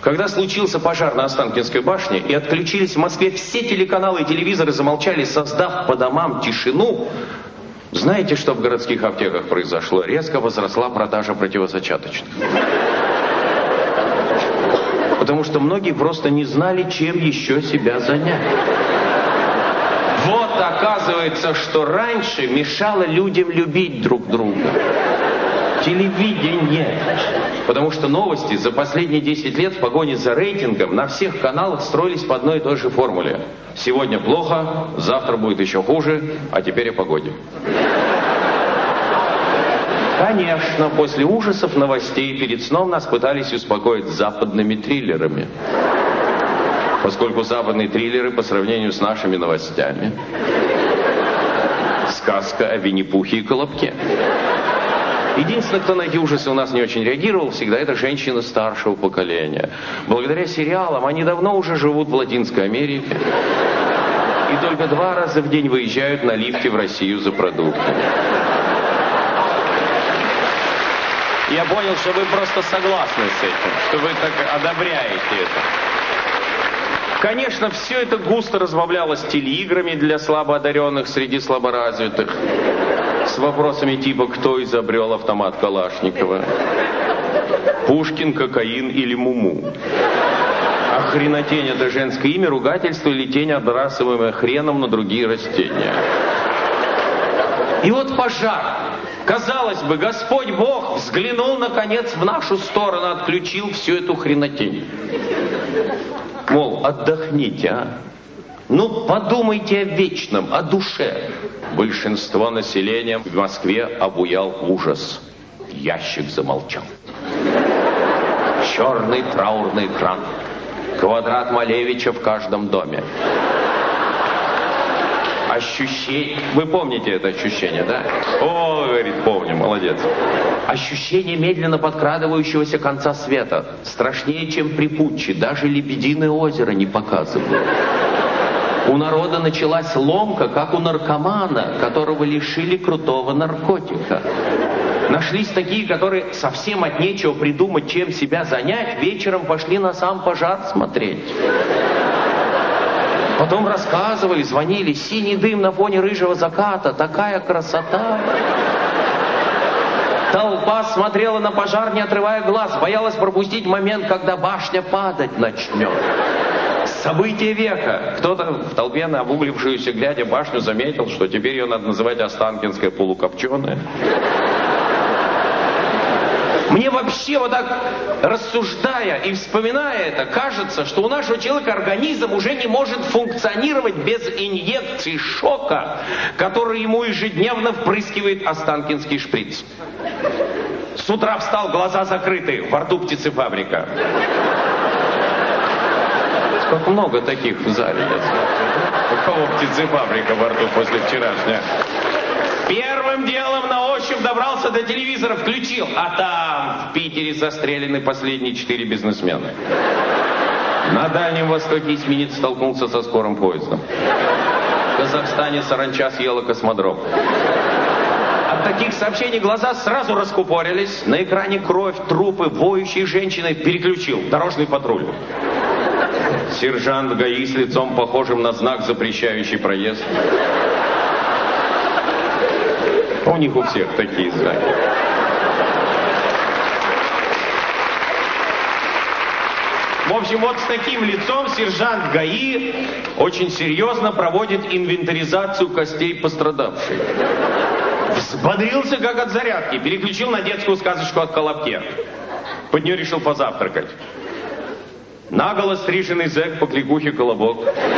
Когда случился пожар на Останкинской башне и отключились в Москве все телеканалы и телевизоры, замолчали, создав по домам тишину, знаете, что в городских аптеках произошло? Резко возросла продажа противозачаточных. Потому что многие просто не знали, чем еще себя занять. Вот оказывается, что раньше мешало людям любить друг друга. Телевидение. Потому что новости за последние 10 лет в погоне за рейтингом на всех каналах строились по одной и той же формуле. Сегодня плохо, завтра будет еще хуже, а теперь о погоде. Конечно, после ужасов новостей перед сном нас пытались успокоить западными триллерами. Поскольку западные триллеры по сравнению с нашими новостями сказка о Винни-Пухе и Колобке. Единственное, кто на эти ужасы у нас не очень реагировал, всегда это женщины старшего поколения. Благодаря сериалам они давно уже живут в Латинской Америке и только 2 раза в день выезжают на лифте в Россию за продуктами. Я понял, что вы просто согласны с этим, что вы так одобряете это. Конечно, все это густо разбавлялось телеиграми для слабоодаренных среди слаборазвитых, с вопросами типа «Кто изобрел автомат Калашникова? Пушкин, кокаин или Муму? А хренотень — это женское имя, ругательство или тень, отбрасываемая хреном на другие растения?» И вот пожар. Казалось бы, Господь Бог взглянул, наконец, в нашу сторону, отключил всю эту хренотень. Мол, отдохните, а? Ну, подумайте о вечном, о душе. Большинство населения в Москве обуял ужас. Ящик замолчал. Черный траурный экран. Квадрат Малевича в каждом доме. Ощущение... Вы помните это ощущение, да? О, говорит, помню, молодец. Ощущение медленно подкрадывающегося конца света. Страшнее, чем при путче. Даже Лебединое озеро не показывают. У народа началась ломка, как у наркомана, которого лишили крутого наркотика. Нашлись такие, которые совсем от нечего придумать, чем себя занять, вечером пошли на сам пожар смотреть. Потом рассказывали, звонили, синий дым на фоне рыжего заката, такая красота. Толпа смотрела на пожар, не отрывая глаз, боялась пропустить момент, когда башня падать начнет. Событие века. Кто-то в толпе на обуглившуюся, глядя башню, заметил, что теперь ее надо называть Останкинская полукопченая. Мне вообще вот так, рассуждая и вспоминая это, кажется, что у нашего человека организм уже не может функционировать без инъекций шока, который ему ежедневно впрыскивает Останкинский шприц. С утра встал, глаза закрыты, во рту птицефабрика. Как много таких в зале. У кого птицефабрика во рту после вчерашнего? Первым делом на ощупь добрался до телевизора, включил. А там в Питере застрелены последние 4 бизнесмена. На Дальнем Востоке эсминец столкнулся со скорым поездом. В Казахстане саранча съела космодром. От таких сообщений глаза сразу раскупорились. На экране кровь, трупы, воющие женщины. Переключил. Дорожный патруль. Сержант ГАИ с лицом, похожим на знак, запрещающий проезд. У них у всех такие знаки. В общем, вот с таким лицом сержант ГАИ очень серьезно проводит инвентаризацию костей пострадавшей. Взбодрился, как от зарядки, переключил на детскую сказочку о Колобке. Под нее решил позавтракать. Наголо стриженный зэк по кликухе Колобок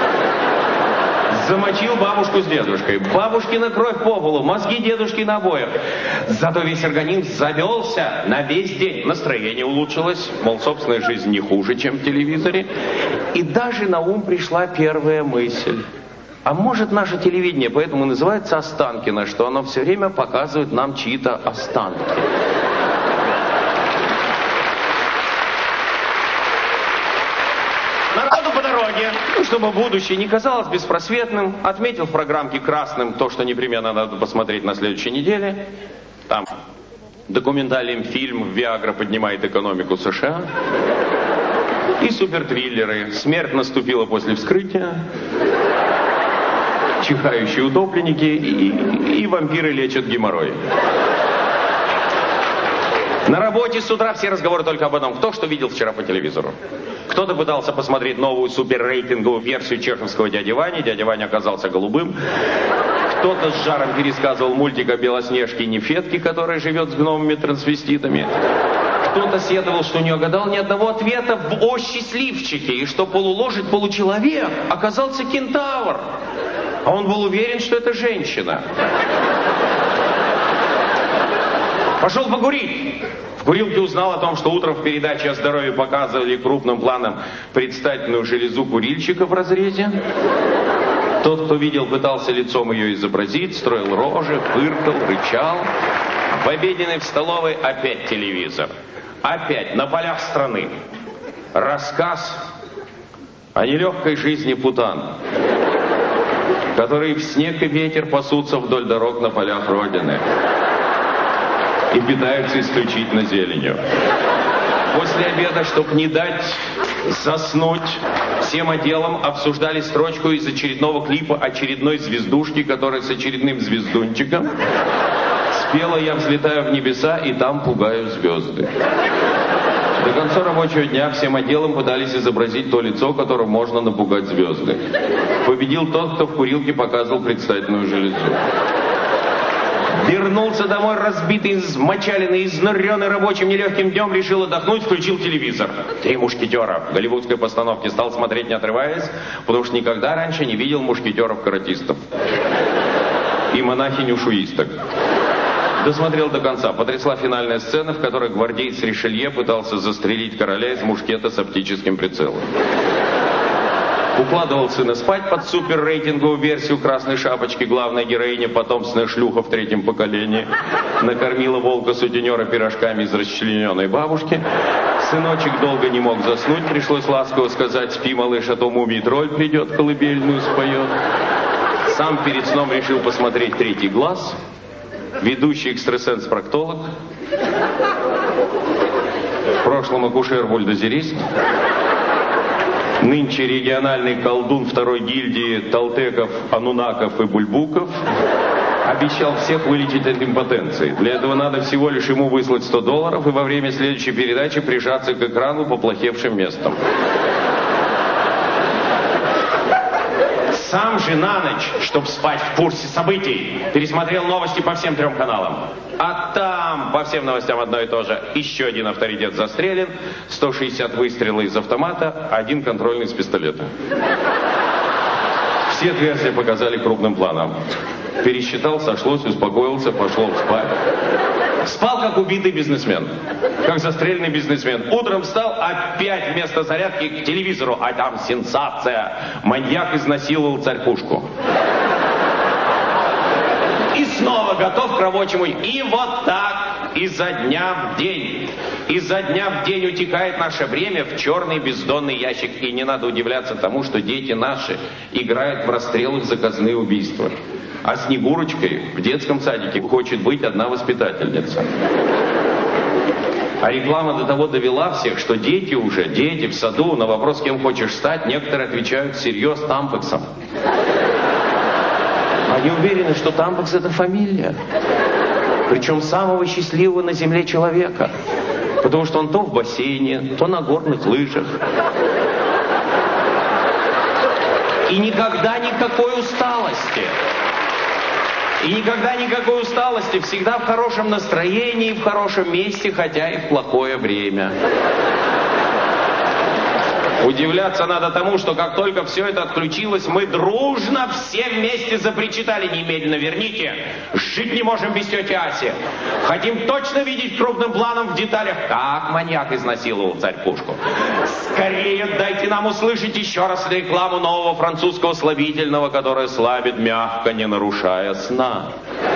замочил бабушку с дедушкой. Бабушкина кровь по полу, мозги дедушки на обоях. Зато весь организм завелся на весь день. Настроение улучшилось. Мол, собственная жизнь не хуже, чем в телевизоре. И даже на ум пришла первая мысль. А может, наше телевидение поэтому называется Останкино, что оно все время показывает нам чьи-то останки. Чтобы будущее не казалось беспросветным, отметил в программке красным то, что непременно надо посмотреть на следующей неделе. Там документальный фильм «Виагра поднимает экономику США». супертриллеры. Смерть наступила после вскрытия. Чихающие утопленники и вампиры лечат геморрой. На работе с утра все разговоры только об одном. Кто что видел вчера по телевизору? Кто-то пытался посмотреть новую суперрейтинговую версию чеховского «Дяди Вани». Дядя Ваня оказался голубым. Кто-то с жаром пересказывал мультик о Белоснежке и Нефетке, которая живет с гномами-трансвеститами. Кто-то сетовал, что не угадал ни одного ответа в «О счастливчике», и что полулошадь, получеловек оказался кентавр. А он был уверен, что это женщина. Пошел покурить. В курилке узнал о том, что утром в передаче о здоровье показывали крупным планом предстательную железу курильщика в разрезе. Тот, кто видел, пытался лицом ее изобразить, строил рожи, фыркал, рычал. В обеденной в столовой опять телевизор. Опять на полях страны. Рассказ о нелегкой жизни путан, которые в снег и ветер пасутся вдоль дорог на полях Родины и питаются исключительно зеленью. После обеда, чтобы не дать заснуть, всем отделом обсуждали строчку из очередного клипа очередной звездушки, которая с очередным звездунчиком спела «Я взлетаю в небеса и там пугаю звезды». До конца рабочего дня всем отделом пытались изобразить то лицо, которым можно напугать звезды. Победил тот, кто в курилке показывал предстательную железу. Вернулся домой разбитый, измочаленный, изнуренный рабочим нелегким днем, решил отдохнуть, включил телевизор. «Три мушкетера» в голливудской постановке стал смотреть, не отрываясь, потому что никогда раньше не видел мушкетеров-каратистов и монахинь-ушуисток. Досмотрел до конца. Потрясла финальная сцена, в которой гвардеец Ришелье пытался застрелить короля из мушкета с оптическим прицелом. Укладывал сына спать под суперрейтинговую версию «Красной шапочки». Главная героиня, потомственная шлюха в третьем поколении, накормила волка-сутенера пирожками из расчлененной бабушки. Сыночек долго не мог заснуть, пришлось ласково сказать: «Спи, малыш, а то мумий-тролль придет, колыбельную споет». Сам перед сном решил посмотреть «Третий глаз». Ведущий экстрасенс-проктолог, в прошлом акушер-бульдозерист, нынче региональный колдун второй гильдии Талтеков, Анунаков и Бульбуков, обещал всех вылечить от импотенции. Для этого надо всего лишь ему выслать $100 и во время следующей передачи прижаться к экрану поплохевшим местом. Сам же на ночь, чтобы спать в курсе событий, пересмотрел новости по всем 3 каналам. А там по всем новостям одно и то же. Еще один авторитет застрелен, 160 выстрелов из автомата, 1 контрольный из пистолета. Все версии показали крупным планом. Пересчитал, сошлось, успокоился, пошел спать. Спал, как убитый бизнесмен. Как застреленный бизнесмен. Утром встал, опять вместо зарядки к телевизору. А там сенсация. Маньяк изнасиловал царь-пушку. И снова готов к рабочему. И вот так, изо дня в день. Изо дня в день утекает наше время в черный бездонный ящик. И не надо удивляться тому, что дети наши играют в расстрелы, в заказные убийства. А Снегурочкой в детском садике хочет быть одна воспитательница. А реклама до того довела всех, что дети в саду на вопрос, кем хочешь стать, некоторые отвечают всерьез Тампексом. Они уверены, что Тампекс — это фамилия. Причем самого счастливого на земле человека. Потому что он то в бассейне, то на горных лыжах. И никогда никакой усталости. И никогда никакой усталости, всегда в хорошем настроении, в хорошем месте, хотя и в плохое время. Удивляться надо тому, что как только все это отключилось, мы дружно все вместе запричитали: немедленно верните, жить не можем без тети Аси. Хотим точно видеть крупным планом в деталях, как маньяк изнасиловал царь-пушку. Скорее дайте нам услышать еще раз рекламу нового французского слабительного, которое слабит мягко, не нарушая сна.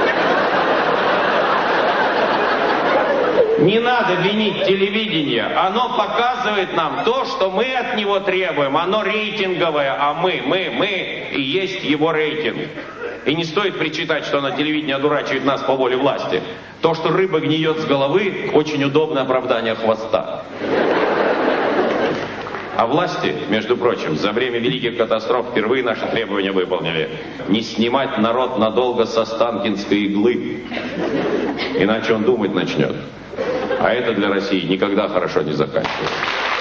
Не надо винить телевидение. Оно показывает нам то, что мы от него требуем. Оно рейтинговое, а мы и есть его рейтинг. И не стоит причитать, что на телевидении одурачивает нас по воле власти. То, что рыба гниет с головы, очень удобное оправдание хвоста. А власти, между прочим, за время великих катастроф впервые наши требования выполнили. Не снимать народ надолго со Останкинской иглы. Иначе он думать начнет. А это для России никогда хорошо не заканчивается.